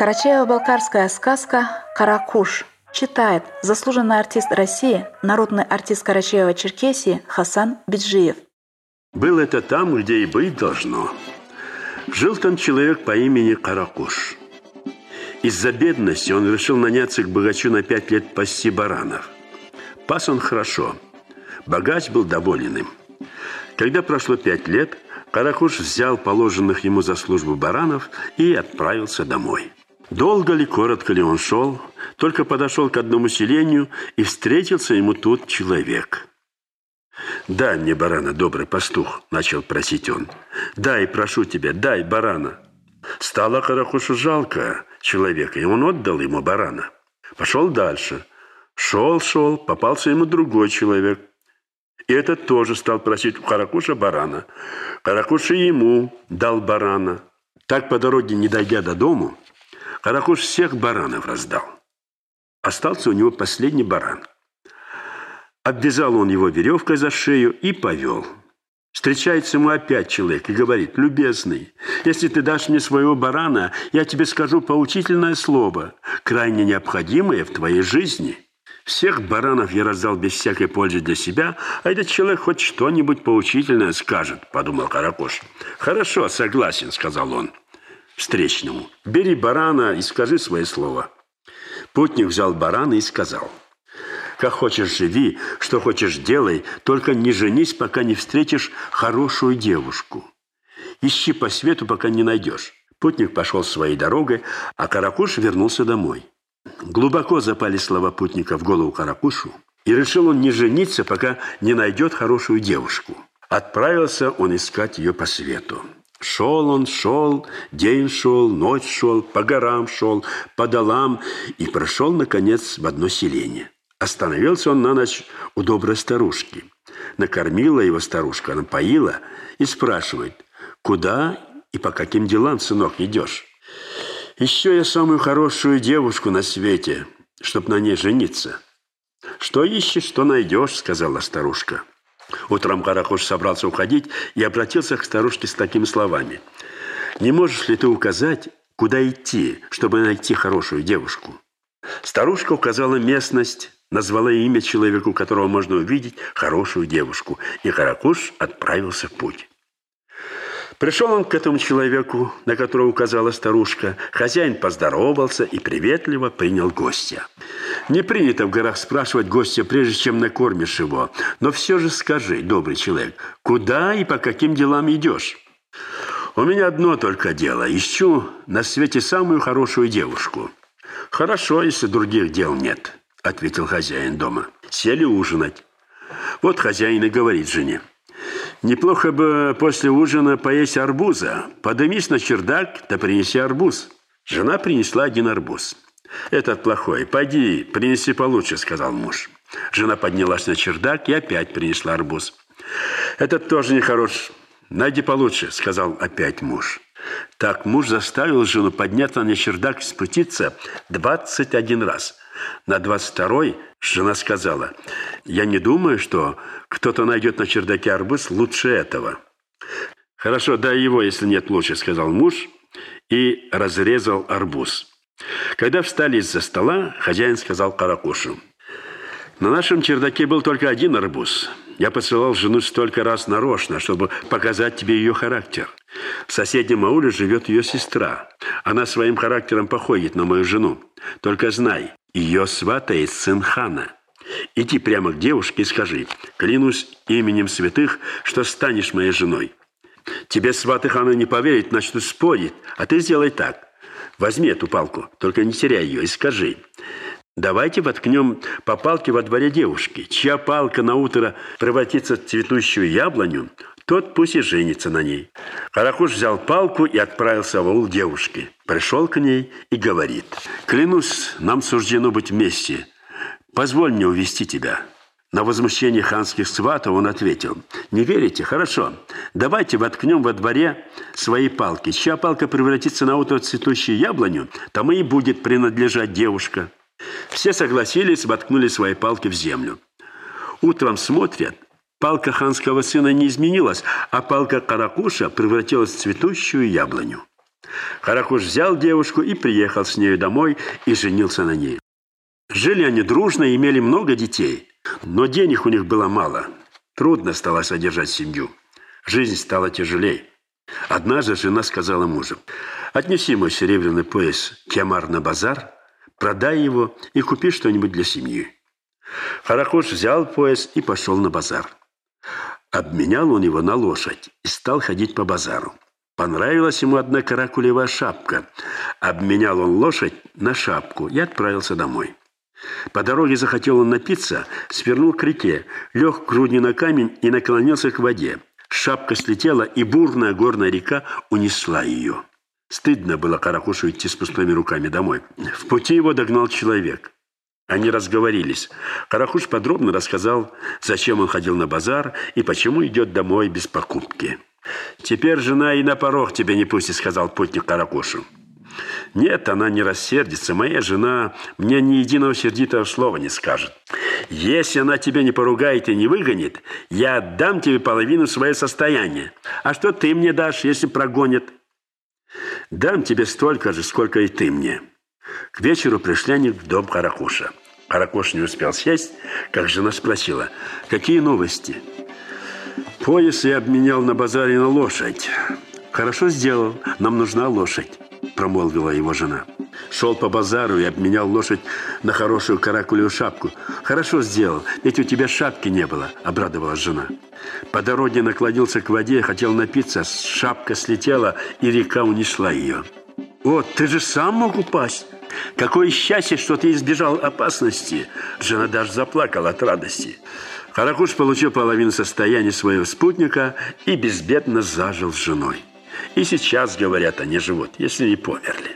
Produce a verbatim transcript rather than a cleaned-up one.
Карачаево-Балкарская сказка «Каракуш». Читает заслуженный артист России, народный артист Карачаево-Черкесии Хасан Биджиев. Был это там, где и быть должно. Жил там человек по имени Каракуш. Из-за бедности он решил наняться к богачу на пять лет пасти баранов. Пас он хорошо. Богач был доволен им. Когда прошло пять лет, Каракуш взял положенных ему за службу баранов и отправился домой. Долго ли, коротко ли он шел, только подошел к одному селению, и встретился ему тут человек. «Дай мне барана, добрый пастух», — начал просить он. «Дай, прошу тебя, дай барана». Стало Каракушу жалко человека, и он отдал ему барана. Пошел дальше. Шел, шел, попался ему другой человек. И этот тоже стал просить у Каракуша барана. Каракуш и ему дал барана. Так, по дороге, не дойдя до дому, Каракуш всех баранов раздал. Остался у него последний баран. Обвязал он его веревкой за шею и повел. Встречается ему опять человек и говорит: «Любезный, если ты дашь мне своего барана, я тебе скажу поучительное слово, крайне необходимое в твоей жизни». Всех баранов я раздал без всякой пользы для себя, а этот человек хоть что-нибудь поучительное скажет, подумал Каракуш. «Хорошо, согласен», — сказал он встречному. «Бери барана и скажи свое слово». Путник взял барана и сказал: «Как хочешь живи, что хочешь делай, только не женись, пока не встретишь хорошую девушку. Ищи по свету, пока не найдешь». Путник пошел своей дорогой, а Каракуш вернулся домой. Глубоко запали слова путника в голову Каракушу, и решил он не жениться, пока не найдет хорошую девушку. Отправился он искать ее по свету. Шел он, шел, день шел, ночь шел, по горам шел, по долам, и прошел, наконец, в одно селение. Остановился он на ночь у доброй старушки. Накормила его старушка, напоила и спрашивает: «Куда и по каким делам, сынок, идешь?» «Ищу я самую хорошую девушку на свете, чтоб на ней жениться». «Что ищешь, что найдешь», — сказала старушка. Утром Каракуш собрался уходить и обратился к старушке с такими словами: «Не можешь ли ты указать, куда идти, чтобы найти хорошую девушку?» Старушка указала местность, назвала имя человеку, которого можно увидеть хорошую девушку, и Каракуш отправился в путь. Пришел он к этому человеку, на которого указала старушка. Хозяин поздоровался и приветливо принял гостя. Не принято в горах спрашивать гостя, прежде чем накормишь его. Но все же скажи, добрый человек, куда и по каким делам идешь? «У меня одно только дело. Ищу на свете самую хорошую девушку». «Хорошо, если других дел нет», — ответил хозяин дома. Сели ужинать. Вот хозяин и говорит жене: «Неплохо бы после ужина поесть арбуза. Подымись на чердак, да принеси арбуз». Жена принесла один арбуз. «Этот плохой. Пойди, принеси получше», — сказал муж. Жена поднялась на чердак и опять принесла арбуз. «Этот тоже нехорош. Найди получше», — сказал опять муж. Так муж заставил жену подняться на чердак и спуститься двадцать один раз. На двадцать второй жена сказала: «Я не думаю, что кто-то найдет на чердаке арбуз лучше этого». «Хорошо, дай его, если нет лучше», — сказал муж и разрезал арбуз. Когда встали из-за стола, хозяин сказал Каракушу: «На нашем чердаке был только один арбуз. Я посылал жену столько раз нарочно, чтобы показать тебе ее характер. В соседнем ауле живет ее сестра. Она своим характером походит на мою жену. Только знай, ее сватает сын хана. Иди прямо к девушке и скажи: клянусь именем святых, что станешь моей женой. Тебе сваты хана не поверит, начнут спорить, а ты сделай так. Возьми эту палку, только не теряй ее, и скажи: давайте воткнем по палке во дворе девушки. Чья палка на утро превратится в цветущую яблоню, тот пусть и женится на ней». Каракуш взял палку и отправился в аул девушки. Пришел к ней и говорит: «Клянусь, нам суждено быть вместе. Позволь мне увести тебя». На возмущение ханских сватов он ответил: «Не верите? Хорошо. Давайте воткнем во дворе свои палки. Чья палка превратится на утро в цветущую яблоню, тому и будет принадлежать девушка». Все согласились, воткнули свои палки в землю. Утром смотрят, палка ханского сына не изменилась, а палка Каракуша превратилась в цветущую яблоню. Каракуш взял девушку и приехал с нею домой и женился на ней. Жили они дружно и имели много детей, но денег у них было мало. Трудно стало содержать семью. Жизнь стала тяжелей. Однажды жена сказала мужу: «Отнеси мой серебряный пояс Киамар на базар, продай его и купи что-нибудь для семьи». Каракуш взял пояс и пошел на базар. Обменял он его на лошадь и стал ходить по базару. Понравилась ему одна каракулевая шапка. Обменял он лошадь на шапку и отправился домой. По дороге захотел он напиться, свернул к реке, лег грудью на камень и наклонился к воде. Шапка слетела, и бурная горная река унесла ее. Стыдно было Каракушу идти с пустыми руками домой. В пути его догнал человек. Они разговорились. Каракуш подробно рассказал, зачем он ходил на базар и почему идет домой без покупки. «Теперь жена и на порог тебя не пустит», — сказал путник Каракушу. «Нет, она не рассердится. Моя жена мне ни единого сердитого слова не скажет. Если она тебя не поругает и не выгонит, я отдам тебе половину своего состояния. А что ты мне дашь, если прогонит?» «Дам тебе столько же, сколько и ты мне». К вечеру пришли они в дом Каракуша. Каракуш не успел сесть, как жена спросила: «Какие новости?» «Пояс я обменял на базаре на лошадь». «Хорошо сделал, нам нужна лошадь», — промолвила его жена. «Шел по базару и обменял лошадь на хорошую каракулевую шапку». «Хорошо сделал, ведь у тебя шапки не было», — обрадовалась жена. По дороге наклонился к воде, хотел напиться, шапка слетела, и река унесла ее. «О, ты же сам мог упасть! Какое счастье, что ты избежал опасности!» Жена даже заплакала от радости. Каракуш получил половину состояния своего спутника и безбедно зажил с женой. И сейчас, говорят, они живут, если не померли.